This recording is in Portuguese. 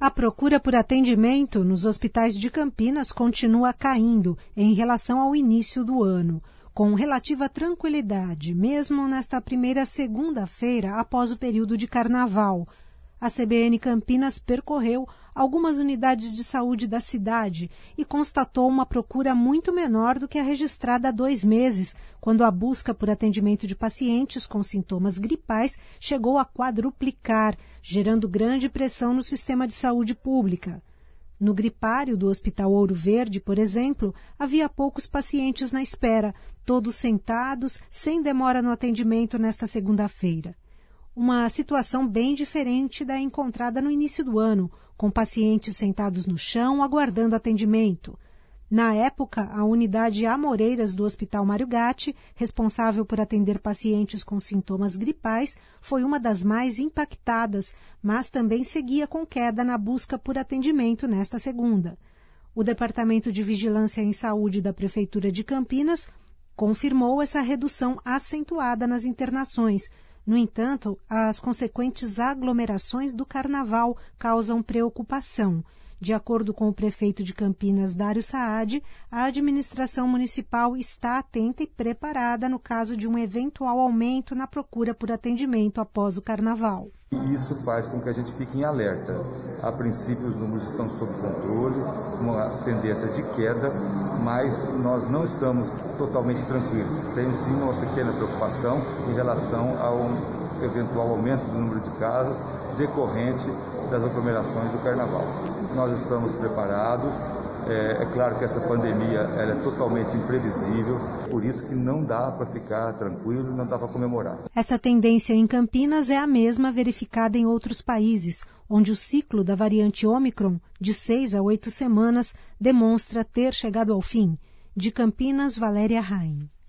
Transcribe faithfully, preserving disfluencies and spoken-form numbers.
A procura por atendimento nos hospitais de Campinas continua caindo em relação ao início do ano, com relativa tranquilidade, mesmo nesta primeira segunda-feira após o período de carnaval. A C B N Campinas percorreu algumas unidades de saúde da cidade e constatou uma procura muito menor do que a registrada há dois meses, quando a busca por atendimento de pacientes com sintomas gripais chegou a quadruplicar, gerando grande pressão no sistema de saúde pública. No gripário do Hospital Ouro Verde, por exemplo, havia poucos pacientes na espera, todos sentados, sem demora no atendimento nesta segunda-feira. Uma situação bem diferente da encontrada no início do ano, com pacientes sentados no chão aguardando atendimento. Na época, a unidade Amoreiras do Hospital Mário Gatti, responsável por atender pacientes com sintomas gripais, foi uma das mais impactadas, mas também seguia com queda na busca por atendimento nesta segunda. O Departamento de Vigilância em Saúde da Prefeitura de Campinas confirmou essa redução acentuada nas internações. No entanto, as consequentes aglomerações do carnaval causam preocupação. De acordo com o prefeito de Campinas, Dário Saad, a administração municipal está atenta e preparada no caso de um eventual aumento na procura por atendimento após o carnaval. Isso faz com que a gente fique em alerta. A princípio, os números estão sob controle, uma tendência de queda, mas nós não estamos totalmente tranquilos. Tem sim uma pequena preocupação em relação ao eventual aumento do número de casos decorrente das aglomerações do carnaval. Nós estamos preparados. É, é claro que essa pandemia ela é totalmente imprevisível, por isso que não dá para ficar tranquilo, não dá para comemorar. Essa tendência em Campinas é a mesma verificada em outros países, onde o ciclo da variante Ômicron, de seis a oito semanas, demonstra ter chegado ao fim. De Campinas, Valéria Raim.